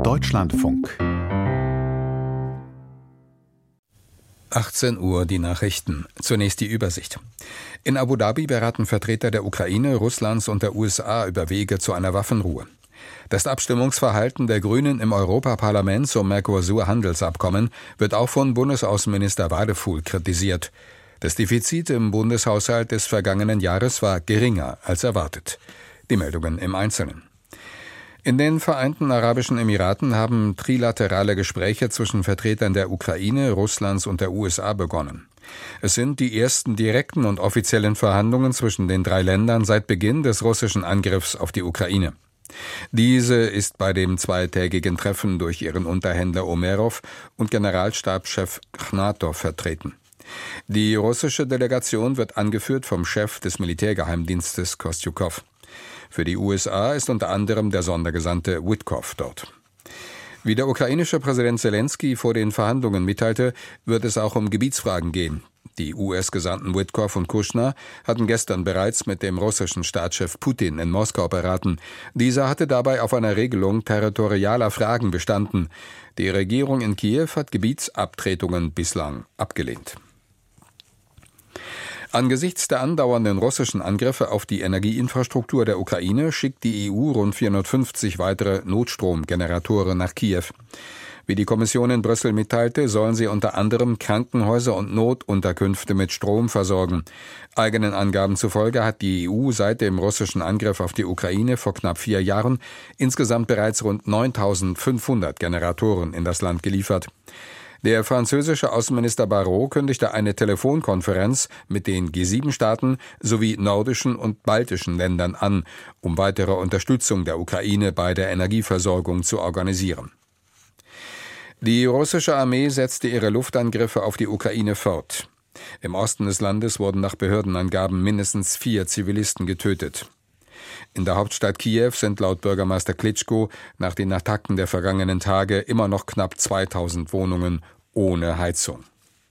Deutschlandfunk. 18 Uhr die Nachrichten. Zunächst die Übersicht. In Abu Dhabi beraten Vertreter der Ukraine, Russlands und der USA über Wege zu einer Waffenruhe. Das Abstimmungsverhalten der Grünen im Europaparlament zum Mercosur-Handelsabkommen wird auch von Bundesaußenminister Wadefuhl kritisiert. Das Defizit im Bundeshaushalt des vergangenen Jahres war geringer als erwartet. Die Meldungen im Einzelnen. In den Vereinten Arabischen Emiraten haben trilaterale Gespräche zwischen Vertretern der Ukraine, Russlands und der USA begonnen. Es sind die ersten direkten und offiziellen Verhandlungen zwischen den drei Ländern seit Beginn des russischen Angriffs auf die Ukraine. Diese ist bei dem zweitägigen Treffen durch ihren Unterhändler Umerov und Generalstabschef Chnatow vertreten. Die russische Delegation wird angeführt vom Chef des Militärgeheimdienstes Kostjukow. Für die USA ist unter anderem der Sondergesandte Witkow dort. Wie der ukrainische Präsident Zelensky vor den Verhandlungen mitteilte, wird es auch um Gebietsfragen gehen. Die US-Gesandten Witkow und Kushner hatten gestern bereits mit dem russischen Staatschef Putin in Moskau beraten. Dieser hatte dabei auf einer Regelung territorialer Fragen bestanden. Die Regierung in Kiew hat Gebietsabtretungen bislang abgelehnt. Angesichts der andauernden russischen Angriffe auf die Energieinfrastruktur der Ukraine schickt die EU rund 450 weitere Notstromgeneratoren nach Kiew. Wie die Kommission in Brüssel mitteilte, sollen sie unter anderem Krankenhäuser und Notunterkünfte mit Strom versorgen. Eigenen Angaben zufolge hat die EU seit dem russischen Angriff auf die Ukraine vor knapp 4 Jahren insgesamt bereits rund 9.500 Generatoren in das Land geliefert. Der französische Außenminister Barrot kündigte eine Telefonkonferenz mit den G7-Staaten sowie nordischen und baltischen Ländern an, um weitere Unterstützung der Ukraine bei der Energieversorgung zu organisieren. Die russische Armee setzte ihre Luftangriffe auf die Ukraine fort. Im Osten des Landes wurden nach Behördenangaben mindestens 4 Zivilisten getötet. In der Hauptstadt Kiew sind laut Bürgermeister Klitschko nach den Attacken der vergangenen Tage immer noch knapp 2000 Wohnungen ohne Heizung.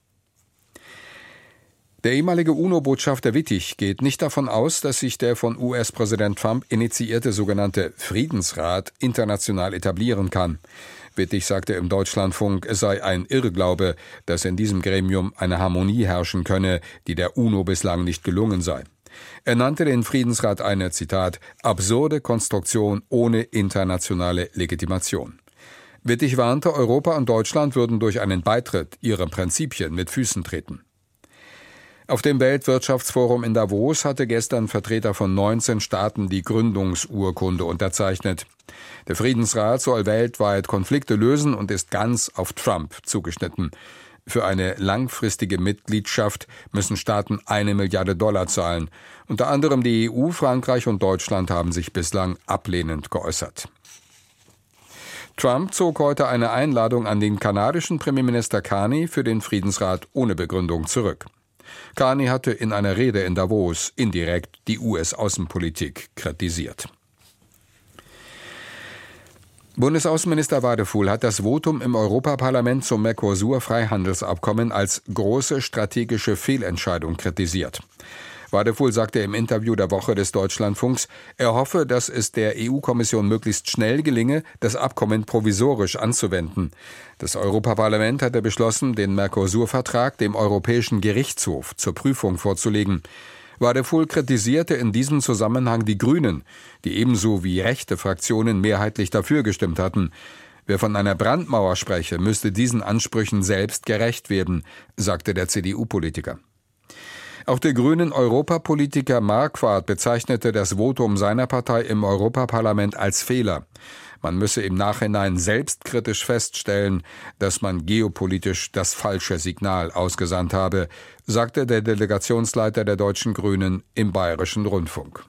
Der ehemalige UNO-Botschafter Wittig geht nicht davon aus, dass sich der von US-Präsident Trump initiierte sogenannte Friedensrat international etablieren kann. Wittig sagte im Deutschlandfunk, es sei ein Irrglaube, dass in diesem Gremium eine Harmonie herrschen könne, die der UNO bislang nicht gelungen sei. Er nannte den Friedensrat eine, Zitat, absurde Konstruktion ohne internationale Legitimation. Wittig warnte, Europa und Deutschland würden durch einen Beitritt ihre Prinzipien mit Füßen treten. Auf dem Weltwirtschaftsforum in Davos hatte gestern Vertreter von 19 Staaten die Gründungsurkunde unterzeichnet. Der Friedensrat soll weltweit Konflikte lösen und ist ganz auf Trump zugeschnitten. Für eine langfristige Mitgliedschaft müssen Staaten $1 Milliarde zahlen. Unter anderem die EU, Frankreich und Deutschland haben sich bislang ablehnend geäußert. Trump zog heute eine Einladung an den kanadischen Premierminister Carney für den Friedensrat ohne Begründung zurück. Carney hatte in einer Rede in Davos indirekt die US-Außenpolitik kritisiert. Bundesaußenminister Wadefuhl hat das Votum im Europaparlament zum Mercosur-Freihandelsabkommen als große strategische Fehlentscheidung kritisiert. Wadefuhl sagte im Interview der Woche des Deutschlandfunks, er hoffe, dass es der EU-Kommission möglichst schnell gelinge, das Abkommen provisorisch anzuwenden. Das Europaparlament hatte beschlossen, den Mercosur-Vertrag dem Europäischen Gerichtshof zur Prüfung vorzulegen. Wadefuhl kritisierte in diesem Zusammenhang die Grünen, die ebenso wie rechte Fraktionen mehrheitlich dafür gestimmt hatten. Wer von einer Brandmauer spreche, müsste diesen Ansprüchen selbst gerecht werden, sagte der CDU-Politiker. Auch der grünen Europapolitiker Marquardt bezeichnete das Votum seiner Partei im Europaparlament als Fehler. Man müsse im Nachhinein selbstkritisch feststellen, dass man geopolitisch das falsche Signal ausgesandt habe, sagte der Delegationsleiter der Deutschen Grünen im Bayerischen Rundfunk.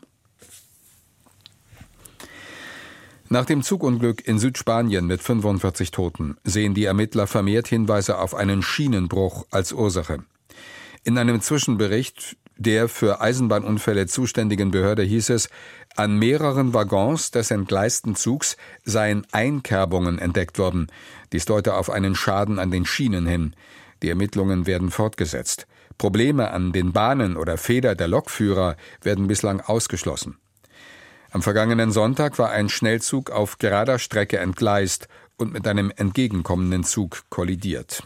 Nach dem Zugunglück in Südspanien mit 45 Toten sehen die Ermittler vermehrt Hinweise auf einen Schienenbruch als Ursache. In einem Zwischenbericht der für Eisenbahnunfälle zuständigen Behörde hieß es, an mehreren Waggons des entgleisten Zugs seien Einkerbungen entdeckt worden. Dies deute auf einen Schaden an den Schienen hin. Die Ermittlungen werden fortgesetzt. Probleme an den Bahnen oder Fehler der Lokführer werden bislang ausgeschlossen. Am vergangenen Sonntag war ein Schnellzug auf gerader Strecke entgleist und mit einem entgegenkommenden Zug kollidiert.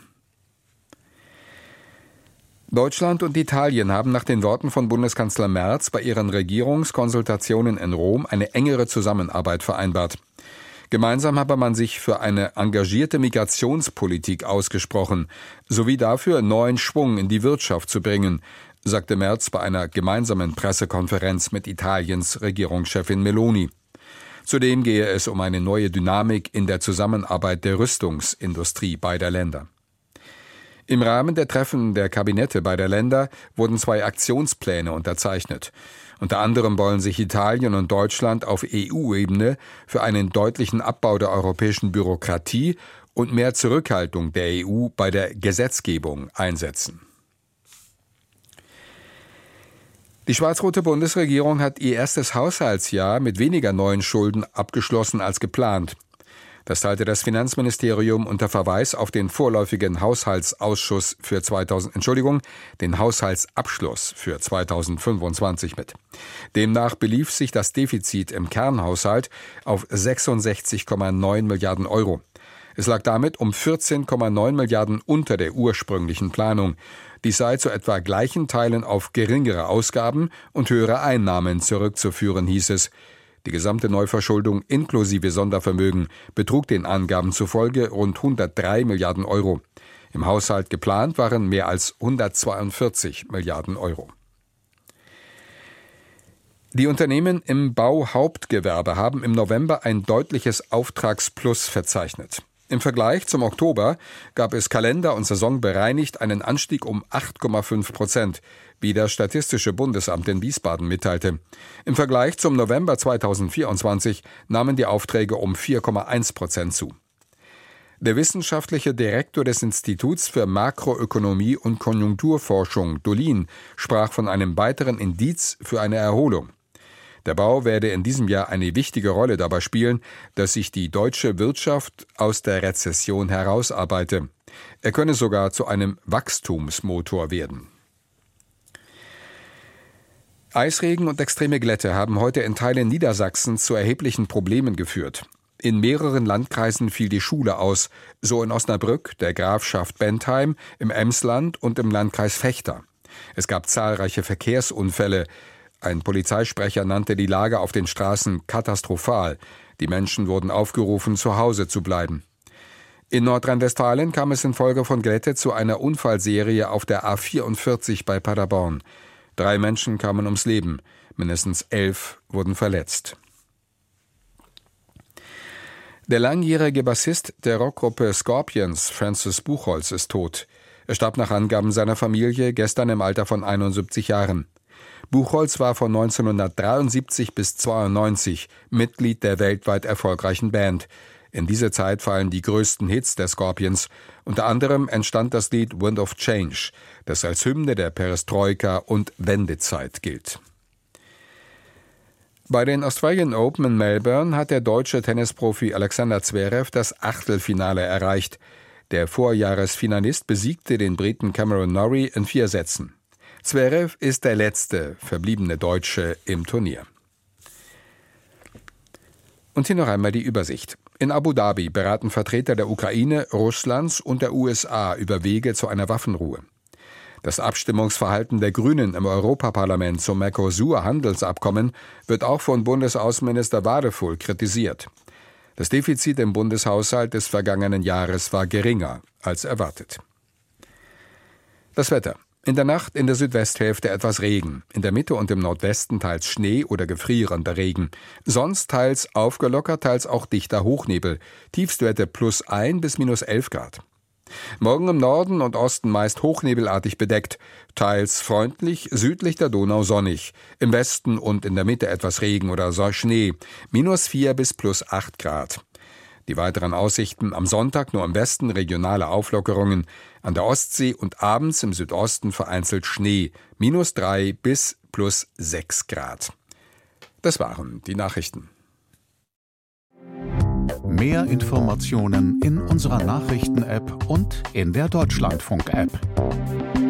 Deutschland und Italien haben nach den Worten von Bundeskanzler Merz bei ihren Regierungskonsultationen in Rom eine engere Zusammenarbeit vereinbart. Gemeinsam habe man sich für eine engagierte Migrationspolitik ausgesprochen, sowie dafür neuen Schwung in die Wirtschaft zu bringen, sagte Merz bei einer gemeinsamen Pressekonferenz mit Italiens Regierungschefin Meloni. Zudem gehe es um eine neue Dynamik in der Zusammenarbeit der Rüstungsindustrie beider Länder. Im Rahmen der Treffen der Kabinette beider Länder wurden 2 Aktionspläne unterzeichnet. Unter anderem wollen sich Italien und Deutschland auf EU-Ebene für einen deutlichen Abbau der europäischen Bürokratie und mehr Zurückhaltung der EU bei der Gesetzgebung einsetzen. Die schwarz-rote Bundesregierung hat ihr erstes Haushaltsjahr mit weniger neuen Schulden abgeschlossen als geplant. Das teilte das Finanzministerium unter Verweis auf den vorläufigen Haushaltsabschluss für 2025 mit. Demnach belief sich das Defizit im Kernhaushalt auf 66,9 Milliarden Euro. Es lag damit um 14,9 Milliarden unter der ursprünglichen Planung. Dies sei zu etwa gleichen Teilen auf geringere Ausgaben und höhere Einnahmen zurückzuführen, hieß es. Die gesamte Neuverschuldung inklusive Sondervermögen betrug den Angaben zufolge rund 103 Milliarden Euro. Im Haushalt geplant waren mehr als 142 Milliarden Euro. Die Unternehmen im Bauhauptgewerbe haben im November ein deutliches Auftragsplus verzeichnet. Im Vergleich zum Oktober gab es Kalender- und Saison bereinigt einen Anstieg um 8,5%, wie das Statistische Bundesamt in Wiesbaden mitteilte. Im Vergleich zum November 2024 nahmen die Aufträge um 4,1% zu. Der wissenschaftliche Direktor des Instituts für Makroökonomie und Konjunkturforschung, Dolin, sprach von einem weiteren Indiz für eine Erholung. Der Bau werde in diesem Jahr eine wichtige Rolle dabei spielen, dass sich die deutsche Wirtschaft aus der Rezession herausarbeite. Er könne sogar zu einem Wachstumsmotor werden. Eisregen und extreme Glätte haben heute in Teilen Niedersachsens zu erheblichen Problemen geführt. In mehreren Landkreisen fiel die Schule aus, so in Osnabrück, der Grafschaft Bentheim, im Emsland und im Landkreis Vechta. Es gab zahlreiche Verkehrsunfälle. Ein Polizeisprecher nannte die Lage auf den Straßen katastrophal. Die Menschen wurden aufgerufen, zu Hause zu bleiben. In Nordrhein-Westfalen kam es infolge von Glätte zu einer Unfallserie auf der A44 bei Paderborn. 3 Menschen kamen ums Leben, mindestens 11 wurden verletzt. Der langjährige Bassist der Rockgruppe Scorpions, Francis Buchholz, ist tot. Er starb nach Angaben seiner Familie gestern im Alter von 71 Jahren. Buchholz war von 1973 bis 1992 Mitglied der weltweit erfolgreichen Band. In diese Zeit fallen die größten Hits der Scorpions. Unter anderem entstand das Lied Wind of Change, das als Hymne der Perestroika und Wendezeit gilt. Bei den Australian Open in Melbourne hat der deutsche Tennisprofi Alexander Zverev das Achtelfinale erreicht. Der Vorjahresfinalist besiegte den Briten Cameron Norrie in 4 Sätzen. Zverev ist der letzte verbliebene Deutsche im Turnier. Und hier noch einmal die Übersicht. In Abu Dhabi beraten Vertreter der Ukraine, Russlands und der USA über Wege zu einer Waffenruhe. Das Abstimmungsverhalten der Grünen im Europaparlament zum Mercosur-Handelsabkommen wird auch von Bundesaußenminister Wadefull kritisiert. Das Defizit im Bundeshaushalt des vergangenen Jahres war geringer als erwartet. Das Wetter. In der Nacht in der Südwesthälfte etwas Regen, in der Mitte und im Nordwesten teils Schnee oder gefrierender Regen, sonst teils aufgelockert, teils auch dichter Hochnebel, Tiefstwerte +1 bis -11 Grad. Morgen im Norden und Osten meist hochnebelartig bedeckt, teils freundlich, südlich der Donau sonnig, im Westen und in der Mitte etwas Regen oder Schnee, -4 bis +8 Grad. Die weiteren Aussichten: am Sonntag nur im Westen regionale Auflockerungen, an der Ostsee und abends im Südosten vereinzelt Schnee, -3 bis +6 Grad. Das waren die Nachrichten. Mehr Informationen in unserer Nachrichten-App und in der Deutschlandfunk-App.